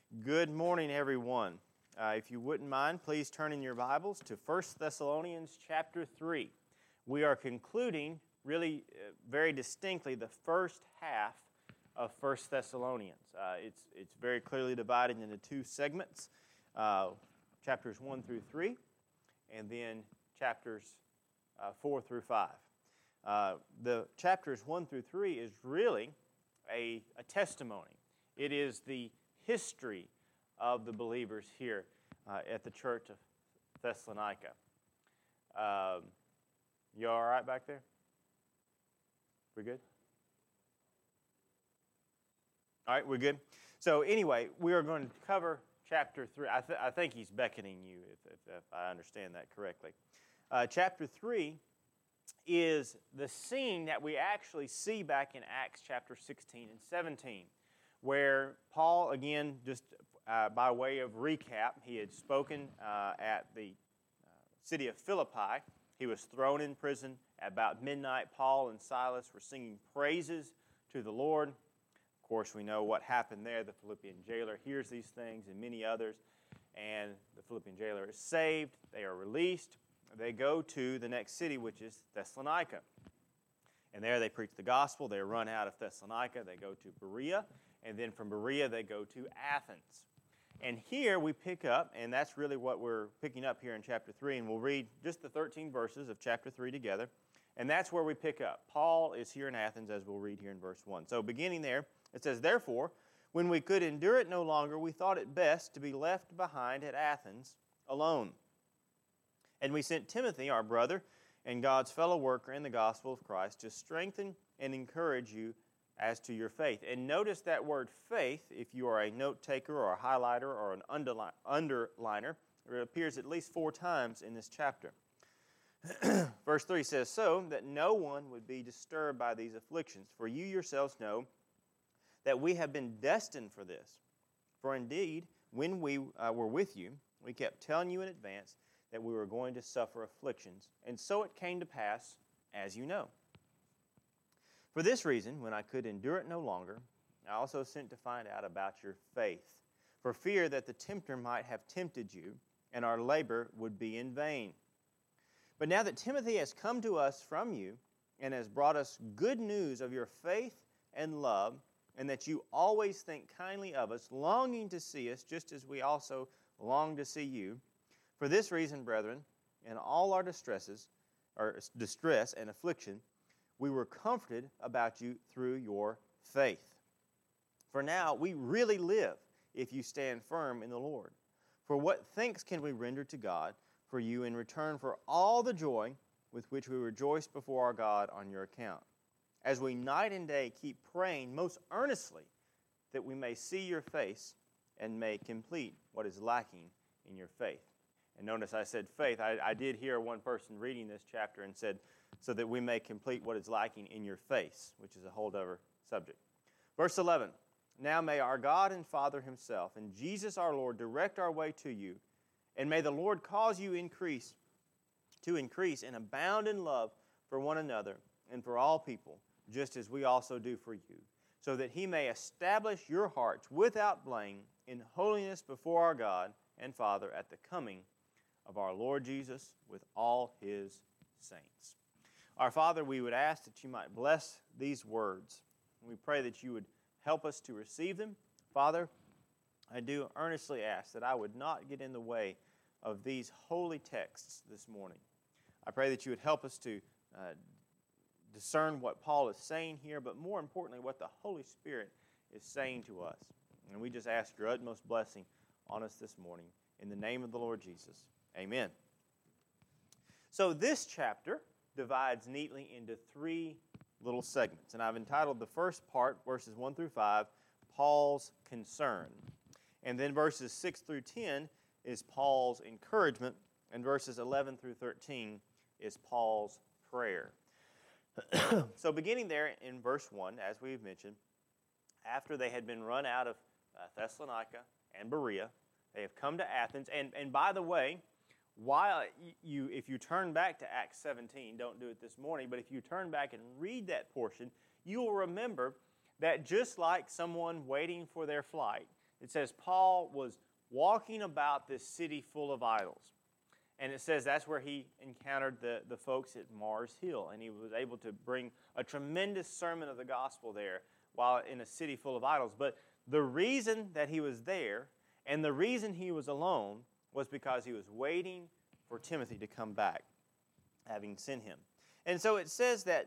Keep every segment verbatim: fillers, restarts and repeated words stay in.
Good morning, everyone. Uh, if you wouldn't mind, please turn in your Bibles to First Thessalonians chapter three. We are concluding, really uh, very distinctly, the first half of First Thessalonians. Uh, it's, it's very clearly divided into two segments, uh, chapters one through three, and then chapters uh, four through five. Uh, the chapters one through three is really a, a testimony. It is the history of the believers here uh, at the church of Thessalonica. Um, you all right back there? We good? All right, we're good. So anyway, we are going to cover chapter three. I, th- I think he's beckoning you, if, if, if I understand that correctly. Uh, chapter three is the scene that we actually see back in Acts chapter sixteen and seventeen. Where Paul, again, just uh, by way of recap, he had spoken uh, at the uh, city of Philippi. He was thrown in prison. At about midnight, Paul and Silas were singing praises to the Lord. Of course, we know what happened there. The Philippian jailer hears these things and many others, and the Philippian jailer is saved. They are released. They go to the next city, which is Thessalonica. And there they preach the gospel. They run out of Thessalonica. They go to Berea. And then from Berea, they go to Athens. And here we pick up, and that's really what we're picking up here in chapter three. And we'll read just the thirteen verses of chapter three together. And that's where we pick up. Paul is here in Athens, as we'll read here in verse one. So beginning there, it says, "Therefore, when we could endure it no longer, we thought it best to be left behind at Athens alone. And we sent Timothy, our brother, and God's fellow worker in the gospel of Christ, to strengthen and encourage you as to your faith." And notice that word faith, if you are a note taker or a highlighter or an underli- underliner, it appears at least four times in this chapter. Verse three says, "So that no one would be disturbed by these afflictions, for you yourselves know that we have been destined for this. For indeed, when we uh, were with you, we kept telling you in advance that we were going to suffer afflictions, and so it came to pass, as you know. For this reason, when I could endure it no longer, I also sent to find out about your faith, for fear that the tempter might have tempted you, and our labor would be in vain. But now that Timothy has come to us from you, and has brought us good news of your faith and love, and that you always think kindly of us, longing to see us, just as we also long to see you, for this reason, brethren, in all our distresses, or distress and affliction, we were comforted about you through your faith. For now we really live if you stand firm in the Lord. For what thanks can we render to God for you in return for all the joy with which we rejoice before our God on your account, as we night and day keep praying most earnestly that we may see your face and may complete what is lacking in your faith." And notice I said faith. I, I did hear one person reading this chapter and said, "so that we may complete what is lacking in your face," which is a whole other subject. Verse eleven, "Now may our God and Father himself and Jesus our Lord direct our way to you, and may the Lord cause you increase to increase and abound in love for one another and for all people, just as we also do for you, so that he may establish your hearts without blame in holiness before our God and Father at the coming of our Lord Jesus with all his saints." Our Father, we would ask that you might bless these words. We pray that you would help us to receive them. Father, I do earnestly ask that I would not get in the way of these holy texts this morning. I pray that you would help us to uh, discern what Paul is saying here, but more importantly, what the Holy Spirit is saying to us. And we just ask your utmost blessing on us this morning. In the name of the Lord Jesus, amen. So this chapter divides neatly into three little segments. And I've entitled the first part, verses one through five, Paul's concern. And then verses six through ten is Paul's encouragement. And verses eleven through thirteen is Paul's prayer. So beginning there in verse one, as we've mentioned, after they had been run out of uh, Thessalonica and Berea, they have come to Athens. And, and by the way, while you, if you turn back to Acts seventeen, don't do it this morning, but if you turn back and read that portion, you will remember that just like someone waiting for their flight, it says Paul was walking about this city full of idols. And it says that's where he encountered the, the folks at Mars Hill. And he was able to bring a tremendous sermon of the gospel there while in a city full of idols. But the reason that he was there and the reason he was alone was because he was waiting for Timothy to come back, having sent him. And so it says that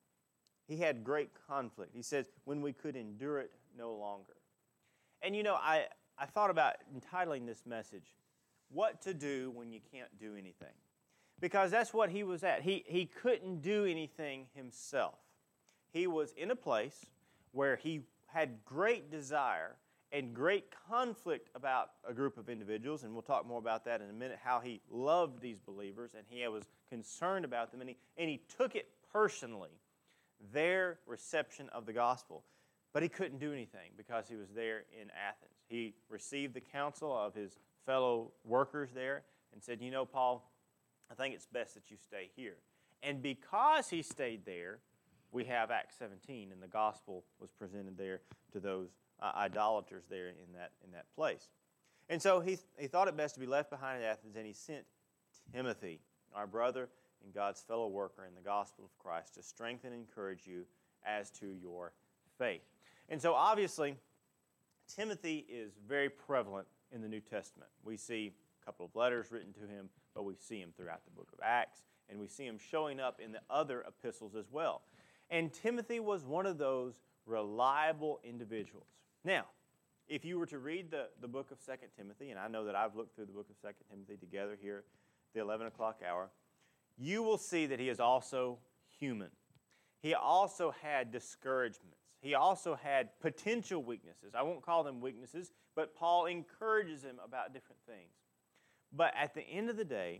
he had great conflict. He says, when we could endure it no longer. And you know, I, I thought about entitling this message, What to Do When You Can't Do Anything. Because that's what he was at. He, he couldn't do anything himself. He was in a place where he had great desire and great conflict about a group of individuals, and we'll talk more about that in a minute, how he loved these believers, and he was concerned about them, and he, and he took it personally, their reception of the gospel. But he couldn't do anything because he was there in Athens. He received the counsel of his fellow workers there and said, you know, Paul, I think it's best that you stay here. And because he stayed there, we have Acts seventeen, and the gospel was presented there to those uh, idolaters there in that in that place. And so he, he thought it best to be left behind in Athens, and he sent Timothy, our brother and God's fellow worker in the gospel of Christ, to strengthen and encourage you as to your faith. And so obviously, Timothy is very prevalent in the New Testament. We see a couple of letters written to him, but we see him throughout the book of Acts, and we see him showing up in the other epistles as well. And Timothy was one of those reliable individuals. Now, if you were to read the, the book of Second Timothy, and I know that I've looked through the book of Second Timothy together here at the eleven o'clock hour, you will see that he is also human. He also had discouragements. He also had potential weaknesses. I won't call them weaknesses, but Paul encourages him about different things. But at the end of the day,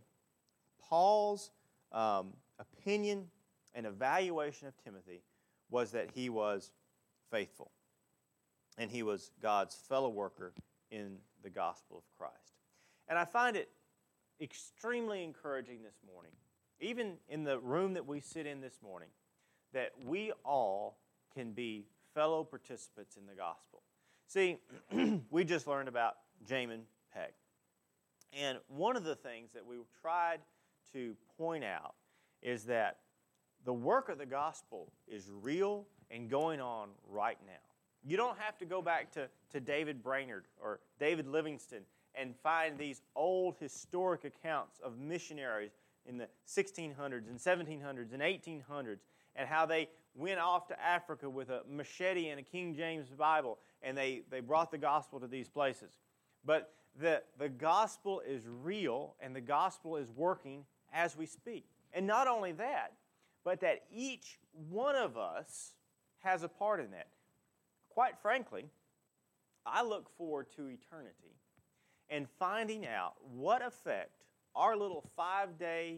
Paul's um, opinion and evaluation of Timothy was that he was faithful, and he was God's fellow worker in the gospel of Christ. And I find it extremely encouraging this morning, even in the room that we sit in this morning, that we all can be fellow participants in the gospel. See, we just learned about Jamin Peck. And one of the things that we tried to point out is that the work of the gospel is real and going on right now. You don't have to go back to, to David Brainerd or David Livingston and find these old historic accounts of missionaries in the sixteen hundreds and seventeen hundreds and eighteen hundreds and how they went off to Africa with a machete and a King James Bible, and they, they brought the gospel to these places. But the, the gospel is real, and the gospel is working as we speak. And not only that, but that each one of us has a part in that. Quite frankly, I look forward to eternity and finding out what effect our little five-day,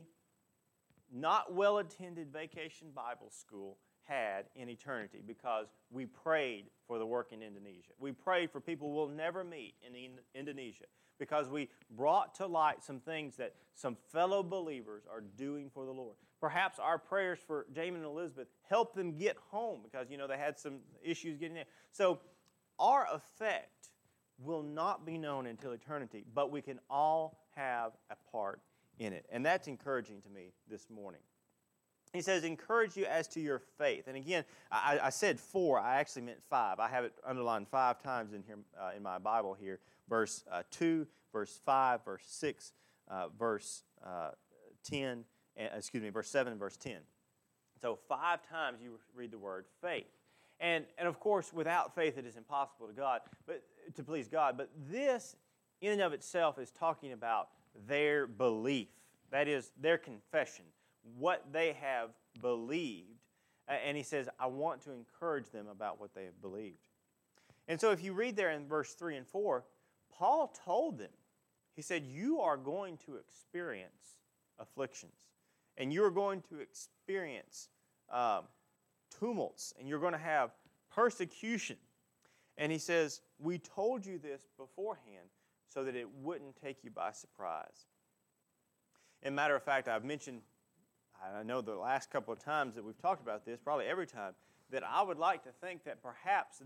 not well-attended vacation Bible school had in eternity, because we prayed for the work in Indonesia. We prayed for people we'll never meet in Indonesia, because we brought to light some things that some fellow believers are doing for the Lord. Perhaps our prayers for Jamin and Elizabeth helped them get home, because, you know, they had some issues getting there. So our effect will not be known until eternity, but we can all have a part in it. And that's encouraging to me this morning. He says, encourage you as to your faith. And again, I, I said four. I actually meant five. I have it underlined five times in here uh, in my Bible here. Verse uh, two, verse five, verse six, uh, verse uh, ten, and, excuse me, verse seven and verse ten. So five times you read the word faith. And, and of course, without faith it is impossible to God, but to please God. But this, in and of itself, is talking about their belief. That is, their confession, what they have believed. And he says, I want to encourage them about what they have believed. And so if you read there in verse three and four, Paul told them, he said, you are going to experience afflictions, and you are going to experience um, tumults, and you're going to have persecution. And he says, we told you this beforehand so that it wouldn't take you by surprise. As a matter of fact, I've mentioned, I know the last couple of times that we've talked about this, probably every time, that I would like to think that perhaps they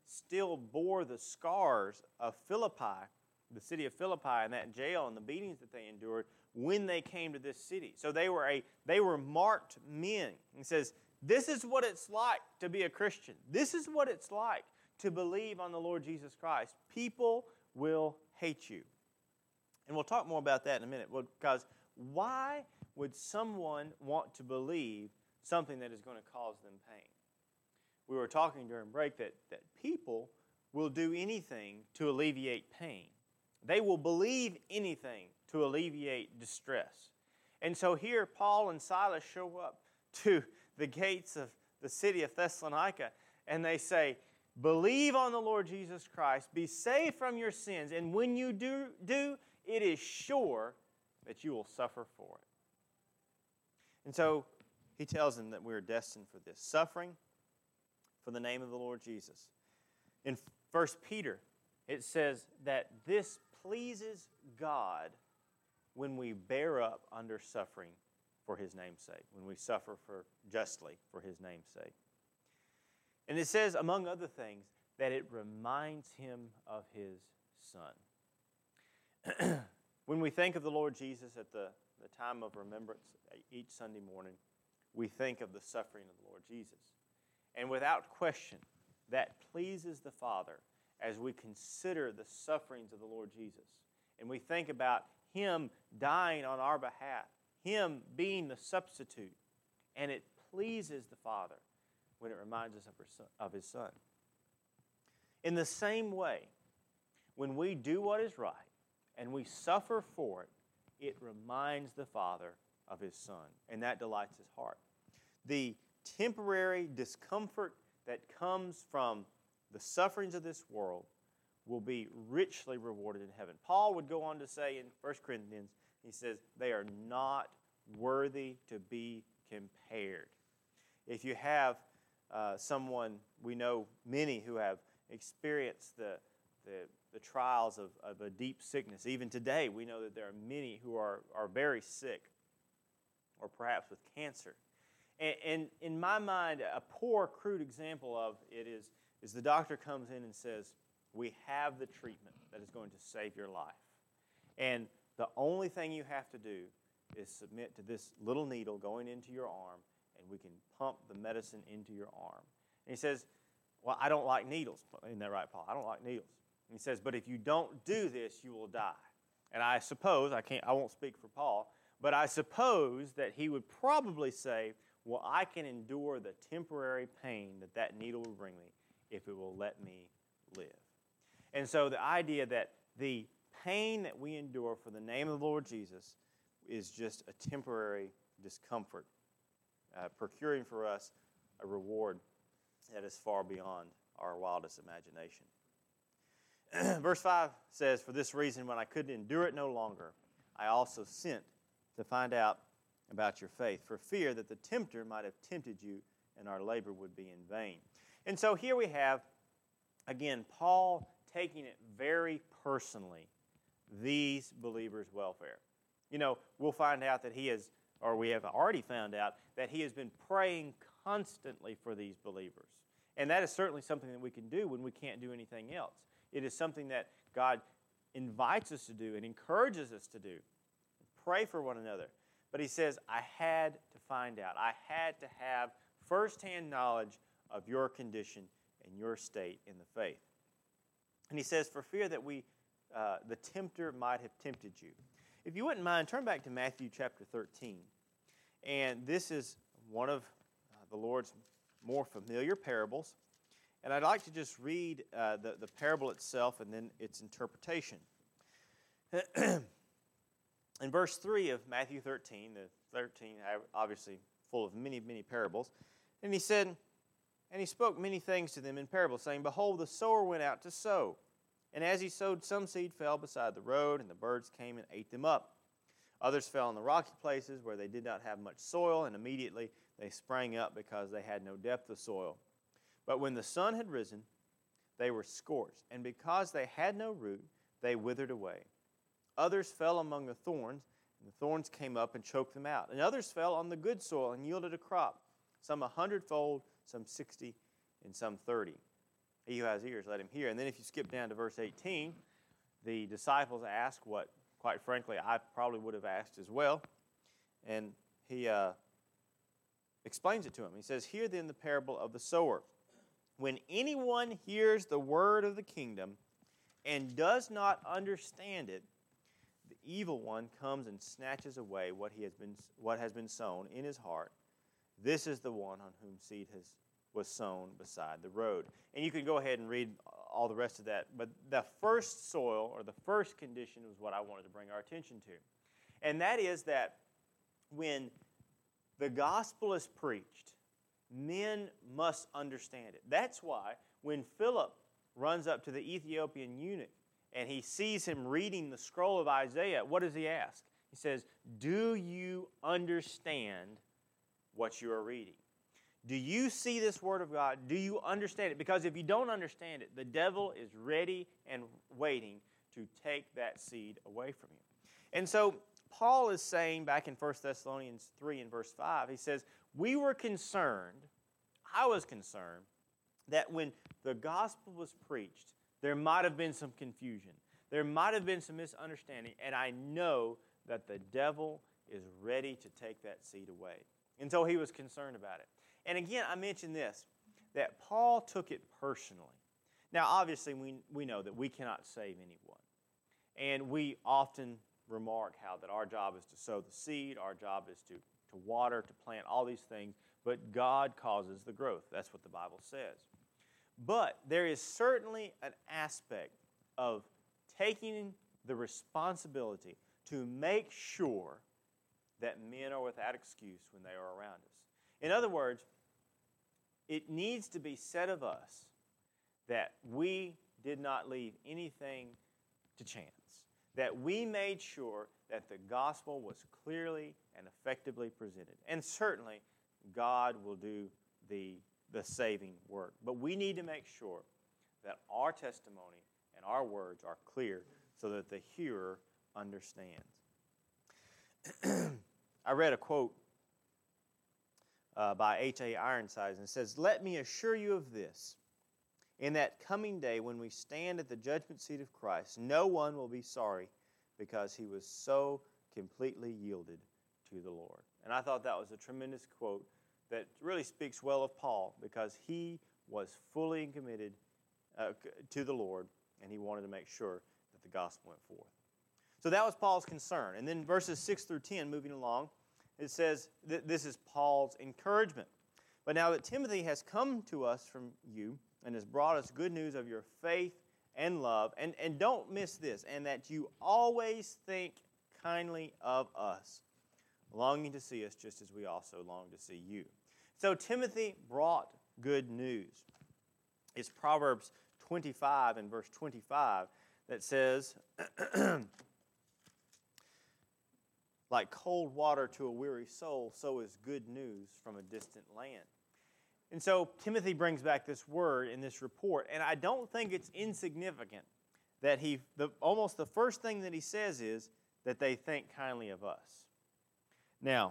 still bore the scars of Philippi, the city of Philippi, and that jail and the beatings that they endured when they came to this city. So they were a they were marked men. He says, this is what it's like to be a Christian. This is what it's like to believe on the Lord Jesus Christ. People will hate you. And we'll talk more about that in a minute. Because why would someone want to believe something that is going to cause them pain? We were talking during break that, that people will do anything to alleviate pain. They will believe anything to alleviate distress. And so here Paul and Silas show up to the gates of the city of Thessalonica, and they say, believe on the Lord Jesus Christ, be saved from your sins, and when you do, do it is sure that you will suffer for it. And so he tells them that we are destined for this, suffering for the name of the Lord Jesus. In First Peter, it says that this pleases God when we bear up under suffering for His name's sake, when we suffer for justly for His name's sake. And it says, among other things, that it reminds Him of His Son. When we think of the Lord Jesus at the, the time of remembrance each Sunday morning, we think of the suffering of the Lord Jesus. And without question, that pleases the Father as we consider the sufferings of the Lord Jesus. And we think about Him dying on our behalf, Him being the substitute. And it pleases the Father when it reminds us of, her son, of His Son. In the same way, when we do what is right and we suffer for it, it reminds the Father of His Son, and that delights His heart. The temporary discomfort that comes from the sufferings of this world will be richly rewarded in heaven. Paul would go on to say in First Corinthians, he says, they are not worthy to be compared. If you have uh, someone, we know many who have experienced the, the, the trials of, of a deep sickness. Even today, we know that there are many who are, are very sick, or perhaps with cancer. And, and in my mind, a poor, crude example of it is, is the doctor comes in and says, we have the treatment that is going to save your life. And the only thing you have to do is submit to this little needle going into your arm, and we can pump the medicine into your arm. And he says, well, I don't like needles. Isn't that right, Paul? I don't like needles. And he says, but if you don't do this, you will die. And I suppose, I can't, I won't speak for Paul, but I suppose that he would probably say, well, I can endure the temporary pain that that needle will bring me if it will let me live. And so the idea that the pain that we endure for the name of the Lord Jesus is just a temporary discomfort, uh, procuring for us a reward that is far beyond our wildest imagination. Verse five says, for this reason, when I couldn't endure it no longer, I also sent to find out about your faith, for fear that the tempter might have tempted you and our labor would be in vain. And so here we have, again, Paul taking it very personally, these believers' welfare. You know, we'll find out that he has, or we have already found out, that he has been praying constantly for these believers. And that is certainly something that we can do when we can't do anything else. It is something that God invites us to do and encourages us to do. Pray for one another. But he says, I had to find out. I had to have firsthand knowledge of your condition and your state in the faith. And he says, for fear that we, uh, the tempter might have tempted you. If you wouldn't mind, turn back to Matthew chapter thirteen. And this is one of uh, the Lord's more familiar parables. And I'd like to just read uh, the, the parable itself and then its interpretation. In verse three of Matthew thirteen, the thirteen obviously full of many, many parables, and he said, and he spoke many things to them in parables, saying, behold, the sower went out to sow. And as he sowed, some seed fell beside the road, and the birds came and ate them up. Others fell on the rocky places where they did not have much soil, and immediately they sprang up because they had no depth of soil. But when the sun had risen, they were scorched, and because they had no root, they withered away. Others fell among the thorns, and the thorns came up and choked them out. And others fell on the good soil and yielded a crop, some a hundredfold, some sixty, and some thirty. He who has ears, let him hear. And then if you skip down to verse eighteen, the disciples ask what, quite frankly, I probably would have asked as well. And he uh, explains it to him. He says, "Hear then the parable of the sower. When anyone hears the word of the kingdom and does not understand it, the evil one comes and snatches away what he has been what has been sown in his heart. This is the one on whom seed has was sown beside the road." And you can go ahead and read all the rest of that. But the first soil, or the first condition, was what I wanted to bring our attention to. And that is that when the gospel is preached, men must understand it. That's why when Philip runs up to the Ethiopian eunuch and he sees him reading the scroll of Isaiah, what does he ask? He says, "Do you understand what you are reading? Do you see this word of God? Do you understand it?" Because if you don't understand it, the devil is ready and waiting to take that seed away from you. And so Paul is saying back in First Thessalonians three and verse five, he says, we were concerned, I was concerned, that when the gospel was preached, there might have been some confusion. There might have been some misunderstanding, and I know that the devil is ready to take that seed away. And so he was concerned about it. And again, I mentioned this, that Paul took it personally. Now, obviously, we, we know that we cannot save anyone. And we often remark how that our job is to sow the seed, our job is to, to water, to plant, all these things, but God causes the growth. That's what the Bible says. But there is certainly an aspect of taking the responsibility to make sure that men are without excuse when they are around us. In other words, it needs to be said of us that we did not leave anything to chance, that we made sure that the gospel was clearly and effectively presented. And certainly, God will do the, the saving work. But we need to make sure that our testimony and our words are clear so that the hearer understands. I read a quote uh, by H A Ironsides, and it says, "Let me assure you of this. In that coming day when we stand at the judgment seat of Christ, no one will be sorry because he was so completely yielded to the Lord." And I thought that was a tremendous quote that really speaks well of Paul, because he was fully committed uh, to the Lord, and he wanted to make sure that the gospel went forth. So that was Paul's concern. And then verses six through ten, moving along, it says that this is Paul's encouragement. "But now that Timothy has come to us from you and has brought us good news of your faith and love," and, and don't miss this, "and that you always think kindly of us, longing to see us just as we also long to see you." So Timothy brought good news. It's Proverbs twenty-five and verse twenty-five that says, "Like cold water to a weary soul, so is good news from a distant land." And so Timothy brings back this word in this report, and I don't think it's insignificant that he, the, almost the first thing that he says is that they think kindly of us. Now,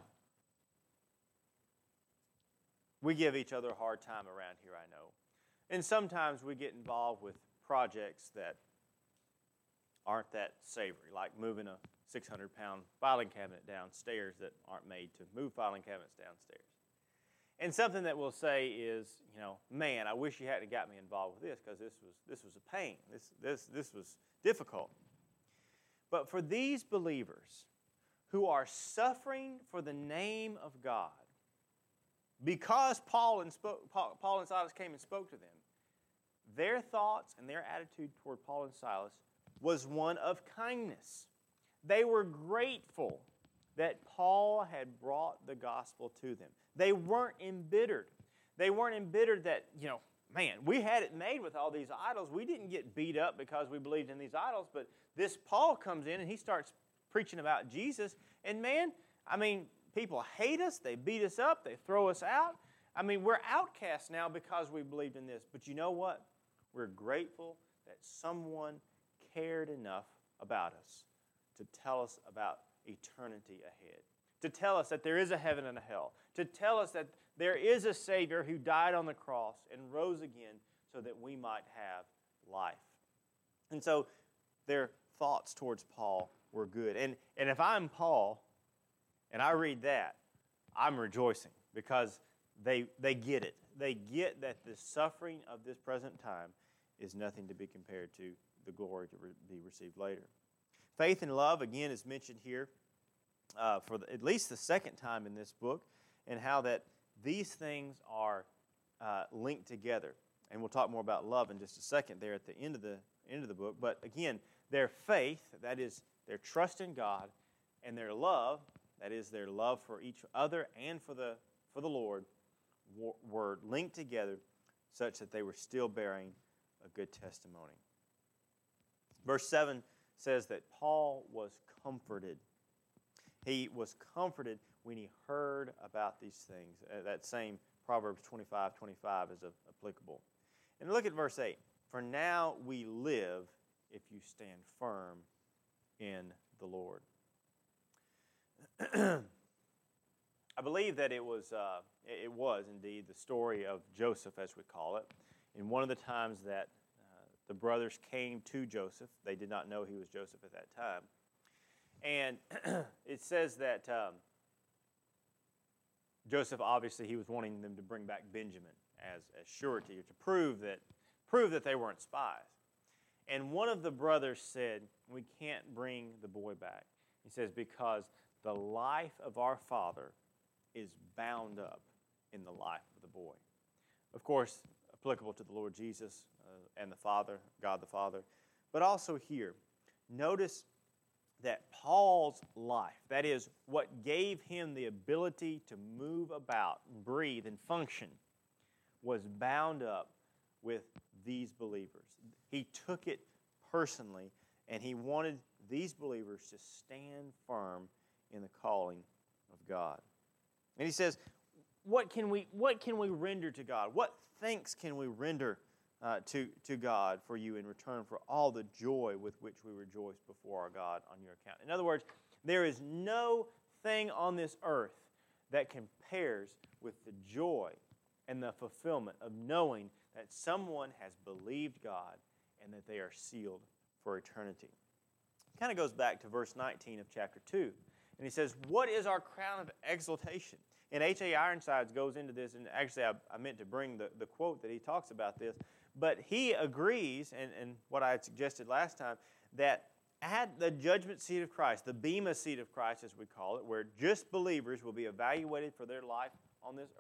we give each other a hard time around here, I know. And sometimes we get involved with projects that aren't that savory, like moving a six hundred pound filing cabinet downstairs that aren't made to move filing cabinets downstairs. And something that we'll say is, you know, man, I wish you hadn't got me involved with this, because this was this was a pain. This this this was difficult. But for these believers who are suffering for the name of God, because Paul and spoke, Paul, Paul and Silas came and spoke to them, their thoughts and their attitude toward Paul and Silas was one of kindness. They were grateful that Paul had brought the gospel to them. They weren't embittered. They weren't embittered that, you know, man, we had it made with all these idols. We didn't get beat up because we believed in these idols, but this Paul comes in and he starts preaching about Jesus, and man, I mean, people hate us, they beat us up, they throw us out. I mean, we're outcasts now because we believed in this. But you know what? We're grateful that someone cared enough about us to tell us about eternity ahead, to tell us that there is a heaven and a hell, to tell us that there is a Savior who died on the cross and rose again so that we might have life. And so their thoughts towards Paul were good. And, and if I'm Paul and I read that, I'm rejoicing because they, they get it. They get that the suffering of this present time is nothing to be compared to the glory to re- be received later. Faith and love, again, is mentioned here uh, for the, at least the second time in this book, and how that these things are uh, linked together. And we'll talk more about love in just a second there at the end of the end of the book. But again, their faith, that is their trust in God, and their love, that is their love for each other and for the for the Lord, were linked together such that they were still bearing a good testimony. Verse seven says that Paul was comforted. He was comforted when he heard about these things. Uh, that same Proverbs twenty-five twenty-five is uh, applicable. And look at verse eight. For now we live if you stand firm in the Lord. I believe that it was, uh, it was indeed the story of Joseph, as we call it. And one of the times that uh, the brothers came to Joseph, they did not know he was Joseph at that time. And it says that um, Joseph, obviously, he was wanting them to bring back Benjamin as, as surety, or to prove that, prove that they weren't spies. And one of the brothers said, we can't bring the boy back. He says, because the life of our father is bound up in the life of the boy. Of course, applicable to the Lord Jesus uh, and the Father, God the Father. But also here, notice that Paul's life, that is, what gave him the ability to move about, and breathe, and function, was bound up with these believers. He took it personally, and he wanted these believers to stand firm in the calling of God. And he says, what can we, what can we render to God? What thanks can we render uh, to, to God for you in return for all the joy with which we rejoice before our God on your account? In other words, there is no thing on this earth that compares with the joy and the fulfillment of knowing that someone has believed God and that they are sealed for eternity. It kind of goes back to verse nineteen of chapter two. And he says, what is our crown of exaltation? And H A Ironsides goes into this, and actually I, I meant to bring the, the quote that he talks about this, but he agrees, and, and what I had suggested last time, that at the judgment seat of Christ, the Bema seat of Christ as we call it, where just believers will be evaluated for their life on this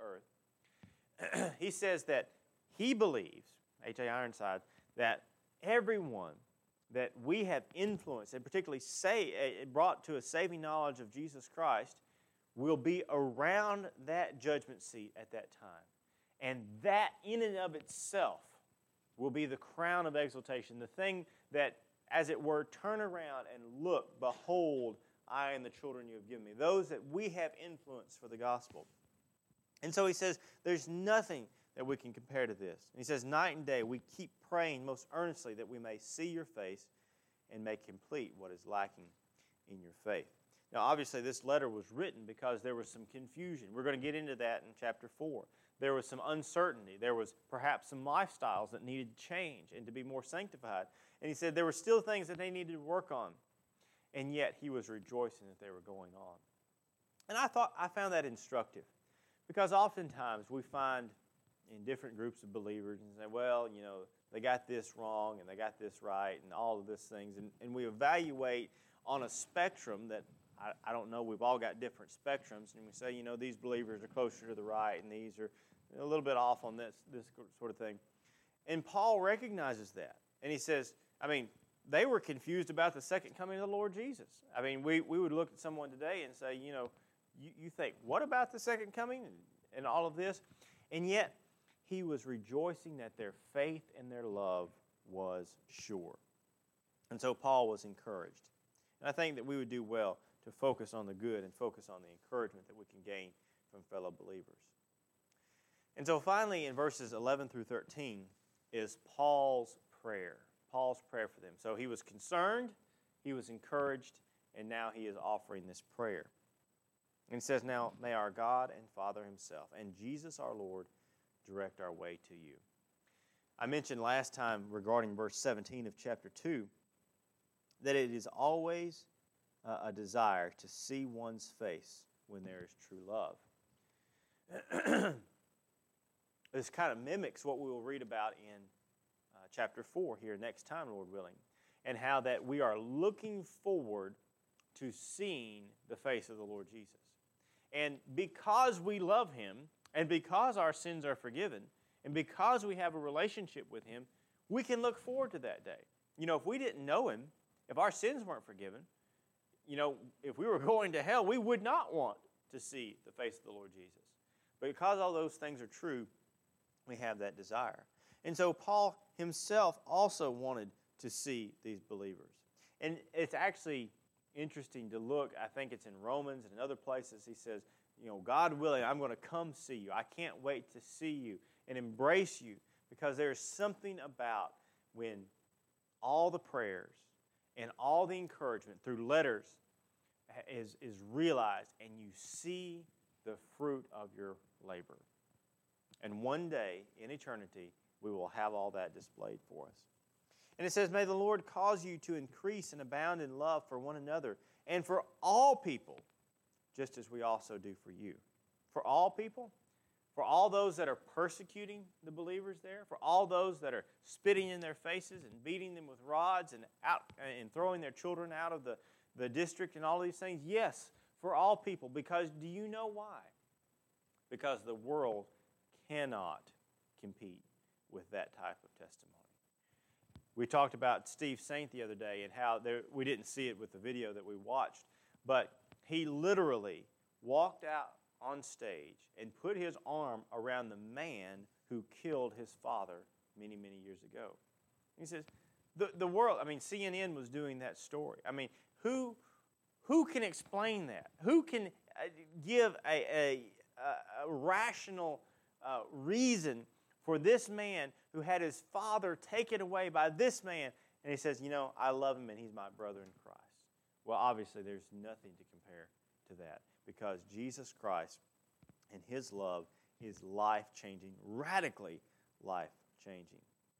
earth, he says that he believes, H A Ironside, that everyone that we have influenced and particularly say, brought to a saving knowledge of Jesus Christ will be around that judgment seat at that time. And that in and of itself will be the crown of exaltation, the thing that, as it were, turn around and look, behold, I and the children you have given me, those that we have influenced for the gospel. And so he says, there's nothing that we can compare to this. And he says, night and day we keep praying most earnestly that we may see your face and make complete what is lacking in your faith. Now, obviously, this letter was written because there was some confusion. We're going to get into that in chapter four. There was some uncertainty. There was perhaps some lifestyles that needed to change and to be more sanctified. And he said there were still things that they needed to work on. And yet, he was rejoicing that they were going on. And I thought I found that instructive because oftentimes we find in different groups of believers and say, well, you know, they got this wrong and they got this right and all of these things. And, and we evaluate on a spectrum that I, I don't know, we've all got different spectrums. And we say, you know, these believers are closer to the right and these are a little bit off on this, this sort of thing. And Paul recognizes that. And he says, I mean, they were confused about the second coming of the Lord Jesus. I mean, we, we would look at someone today and say, you know, you, you think, what about the second coming and, and all of this? And yet, he was rejoicing that their faith and their love was sure. And so Paul was encouraged. And I think that we would do well to focus on the good and focus on the encouragement that we can gain from fellow believers. And so finally in verses eleven through thirteen is Paul's prayer. Paul's prayer for them. So he was concerned, he was encouraged, and now he is offering this prayer. And he says, now may our God and Father himself and Jesus our Lord direct our way to you. I mentioned last time regarding verse seventeen of chapter two that it is always uh, a desire to see one's face when there is true love. This kind of mimics what we will read about in uh, chapter four here next time, Lord willing, and how that we are looking forward to seeing the face of the Lord Jesus. And because we love Him, and because our sins are forgiven, and because we have a relationship with Him, we can look forward to that day. You know, if we didn't know Him, if our sins weren't forgiven, you know, if we were going to hell, we would not want to see the face of the Lord Jesus. But because all those things are true, we have that desire. And so Paul himself also wanted to see these believers. And it's actually interesting to look, I think it's in Romans and in other places, he says, you know, God willing, I'm going to come see you. I can't wait to see you and embrace you, because there's something about when all the prayers and all the encouragement through letters is, is realized, and you see the fruit of your labor. And one day, in eternity, we will have all that displayed for us. And it says, may the Lord cause you to increase and abound in love for one another and for all people, just as we also do for you. For all people? For all those that are persecuting the believers there? For all those that are spitting in their faces and beating them with rods and out and throwing their children out of the, the district and all these things? Yes, for all people. Because do you know why? Because the world cannot compete with that type of testimony. We talked about Steve Saint the other day and how there, we didn't see it with the video that we watched, but he literally walked out on stage and put his arm around the man who killed his father many, many years ago. He says, the, the world, I mean, C N N was doing that story. I mean, who, who can explain that? Who can give a, a, a, a rational uh, reason for this man who had his father taken away by this man? And he says, you know, I love him and he's my brother in Christ. Well, obviously, there's nothing to compare to that, because Jesus Christ and His love is life-changing, radically life-changing.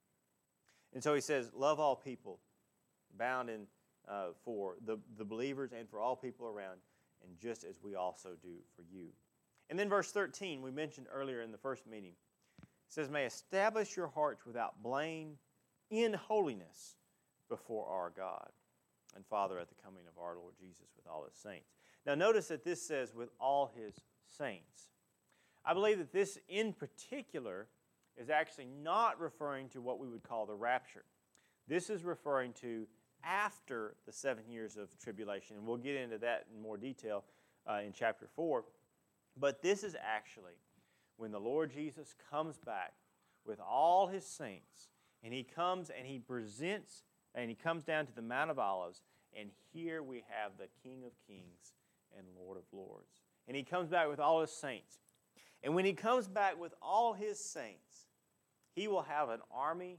And so he says, love all people, bound in uh, for the, the believers and for all people around, and just as we also do for you. And then verse thirteen, we mentioned earlier in the first meeting, it says, may establish your hearts without blame in holiness before our God and Father at the coming of our Lord Jesus with all His saints. Now notice that this says with all His saints. I believe that this in particular is actually not referring to what we would call the rapture. This is referring to after the seven years of tribulation, and we'll get into that in more detail uh, in chapter four. But this is actually when the Lord Jesus comes back with all His saints, and He comes and He presents, and He comes down to the Mount of Olives, and here we have the King of Kings and Lord of Lords. And He comes back with all His saints. And when He comes back with all His saints, He will have an army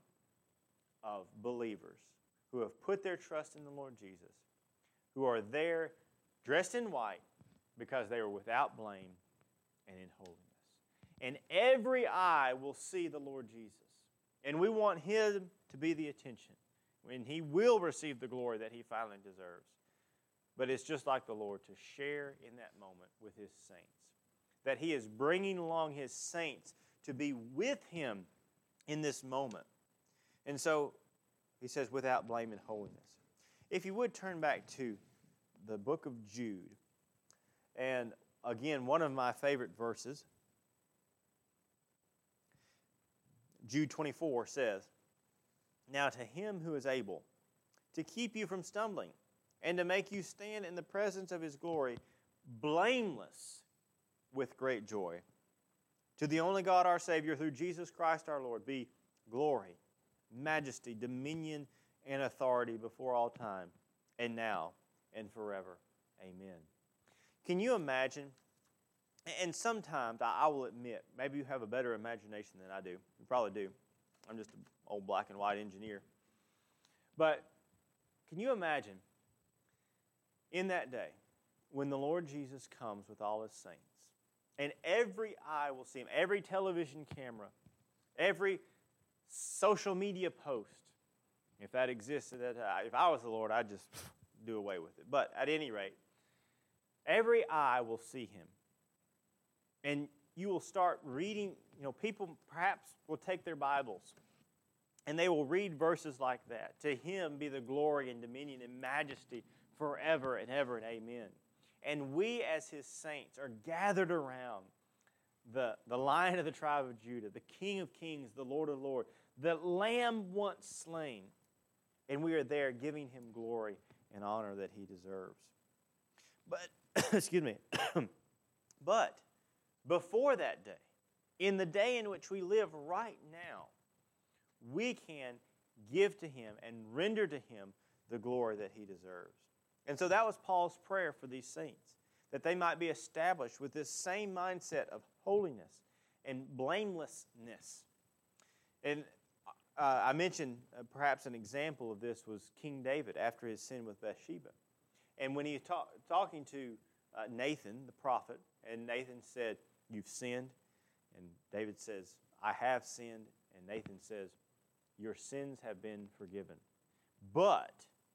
of believers who have put their trust in the Lord Jesus, who are there dressed in white because they are without blame and in holiness. And every eye will see the Lord Jesus. And we want Him to be the attention. And He will receive the glory that He finally deserves. But it's just like the Lord to share in that moment with His saints. That He is bringing along His saints to be with Him in this moment. And so He says, without blame and holiness. If you would turn back to the book of Jude. And again, one of my favorite verses. Jude twenty-four says, now to Him who is able to keep you from stumbling and to make you stand in the presence of His glory blameless with great joy. To the only God our Savior, through Jesus Christ our Lord, be glory, majesty, dominion, and authority before all time, and now and forever. Amen. Can you imagine? And sometimes, I will admit, maybe you have a better imagination than I do. You probably do. I'm just an old black and white engineer. But can you imagine in that day when the Lord Jesus comes with all His saints, and every eye will see Him, every television camera, every social media post, if that existed, that, uh, if I was the Lord, I'd just do away with it. But at any rate, every eye will see him. And you will start reading, you know, people perhaps will take their Bibles and they will read verses like that. To him be the glory and dominion and majesty forever and ever and amen. And we as his saints are gathered around the, the Lion of the tribe of Judah, the King of kings, the Lord of lords, the Lamb once slain. And we are there giving him glory and honor that he deserves. But, excuse me, but before that day, in the day in which we live right now, we can give to him and render to him the glory that he deserves. And so that was Paul's prayer for these saints, that they might be established with this same mindset of holiness and blamelessness. And uh, I mentioned uh, perhaps an example of this was King David after his sin with Bathsheba. And when he was ta- talking to uh, Nathan, the prophet, and Nathan said, "You've sinned." And David says, "I have sinned." And Nathan says, "Your sins have been forgiven. But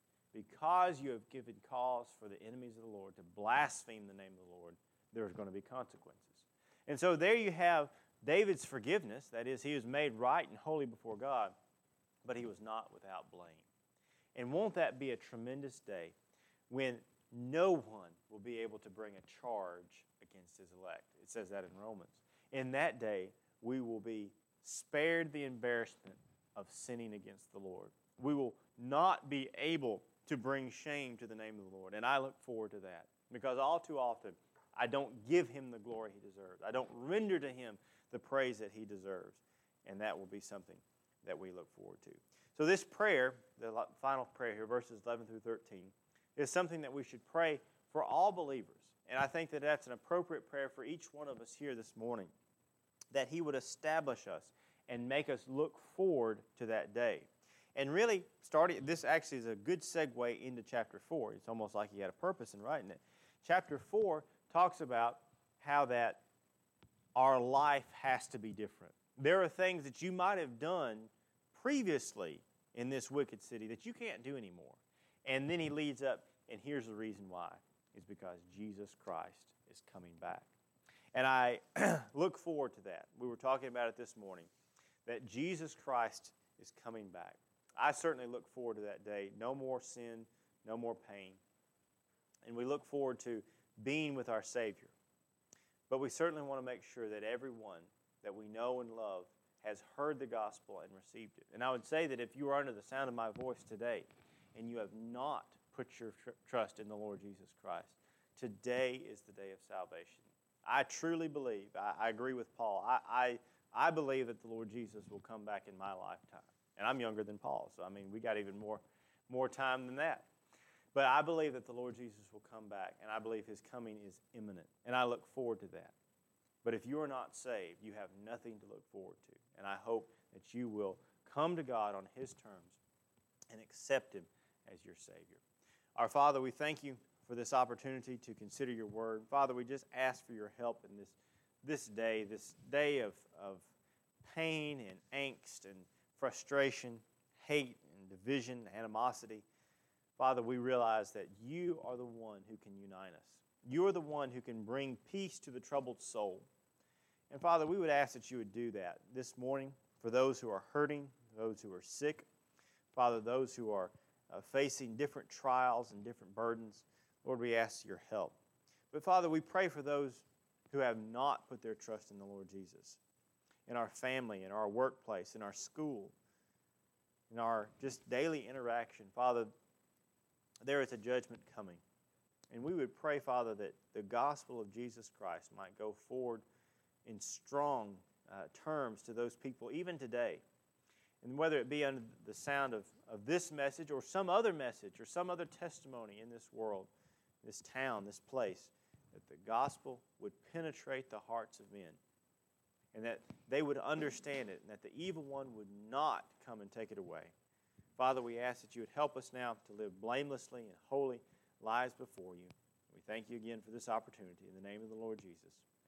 because you have given cause for the enemies of the Lord to blaspheme the name of the Lord, there's going to be consequences." And so there you have David's forgiveness. That is, he was made right and holy before God, but he was not without blame. And won't that be a tremendous day when no one will be able to bring a charge against his elect? It says that in Romans. In that day, we will be spared the embarrassment of sinning against the Lord. We will not be able to bring shame to the name of the Lord. And I look forward to that, because all too often, I don't give him the glory he deserves. I don't render to him the praise that he deserves. And that will be something that we look forward to. So this prayer, the final prayer here, verses eleven through thirteen, is something that we should pray for all believers. And I think that that's an appropriate prayer for each one of us here this morning, that he would establish us and make us look forward to that day. And really, starting, this actually is a good segue into chapter four. It's almost like he had a purpose in writing it. Chapter four talks about how that our life has to be different. There are things that you might have done previously in this wicked city that you can't do anymore. And then he leads up, and here's the reason why. It's because Jesus Christ is coming back. And I look forward to that. We were talking about it this morning, that Jesus Christ is coming back. I certainly look forward to that day. No more sin, no more pain. And we look forward to being with our Savior. But we certainly want to make sure that everyone that we know and love has heard the gospel and received it. And I would say that if you are under the sound of my voice today and you have not put your tr- trust in the Lord Jesus Christ, today is the day of salvation. I truly believe, I, I agree with Paul, I, I, I believe that the Lord Jesus will come back in my lifetime. And I'm younger than Paul, so I mean, we got even more, more time than that. But I believe that the Lord Jesus will come back, and I believe his coming is imminent, and I look forward to that. But if you are not saved, you have nothing to look forward to, and I hope that you will come to God on his terms and accept him as your Savior. Our Father, we thank you for this opportunity to consider your word. Father, we just ask for your help in this, this day, this day of, of pain and angst and frustration, hate and division, animosity. Father, we realize that you are the one who can unite us. You are the one who can bring peace to the troubled soul. And Father, we would ask that you would do that this morning for those who are hurting, those who are sick, Father, those who are uh, facing different trials and different burdens. Lord, we ask your help. But Father, we pray for those who have not put their trust in the Lord Jesus, in our family, in our workplace, in our school, in our just daily interaction. Father, there is a judgment coming. And we would pray, Father, that the gospel of Jesus Christ might go forward in strong uh, terms to those people, even today. And whether it be under the sound of, of this message or some other message or some other testimony in this world, this town, this place, that the gospel would penetrate the hearts of men and that they would understand it and that the evil one would not come and take it away. Father, we ask that you would help us now to live blamelessly and holy lives before you. We thank you again for this opportunity. In the name of the Lord Jesus,